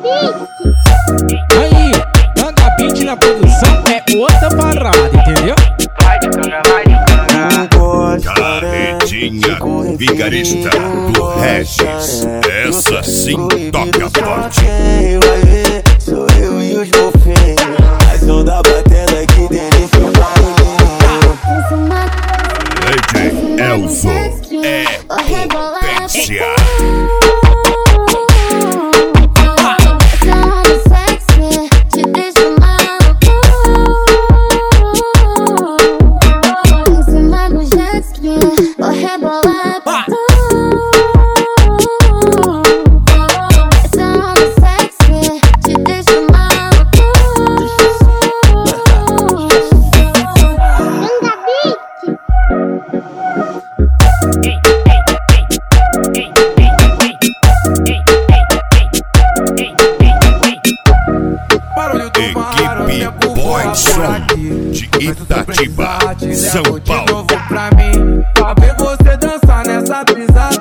Aí, Tanga Beat na produção é outra parada, entendeu? Carretinha vigarista do Regis, essa sim toca forte. Quem vai ver sou eu e os golfinhos. A som da batendo aqui delícia o barulhinho. DJ Elzo é potência. Equipe Boyson de Itatiba, São Paulo. Pra ver você dançar nessa pisada.